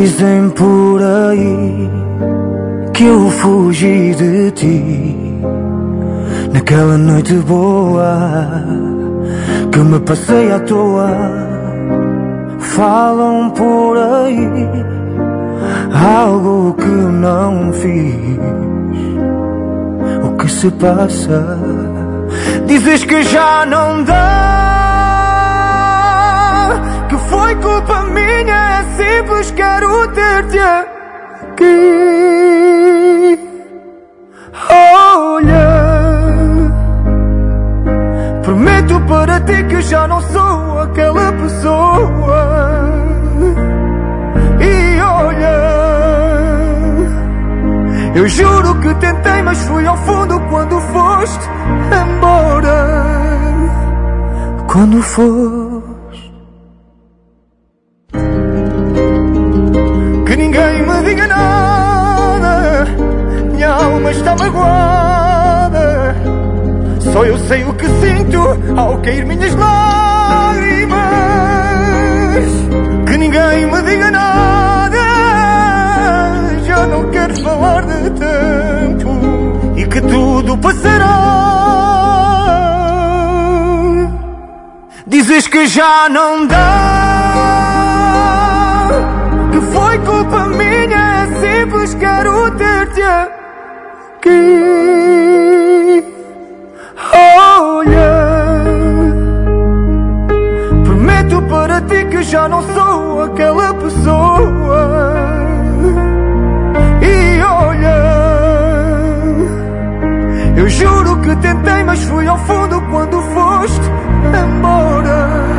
Dizem por aí que eu fugi de ti naquela noite boa que me passei à toa. Falam por aí algo que não fiz. O que se passa? Dizes que já não dá, que foi culpa minha, é simples, quero ter-te aqui. Olha, prometo para ti que já não sou aquela pessoa. E olha, eu juro que tentei, mas fui ao fundo quando foste embora. Quando foste. Que ninguém me diga nada, minha alma está magoada. Só eu sei o que sinto ao cair minhas lágrimas. Que ninguém me diga nada, já não quero falar de tempo e que tudo passará. Dizes que já não dá, que foi culpa minha, é simples, quero ter-te aqui. Olha, prometo para ti que já não sou aquela pessoa. E olha, eu juro que tentei, mas fui ao fundo quando foste embora.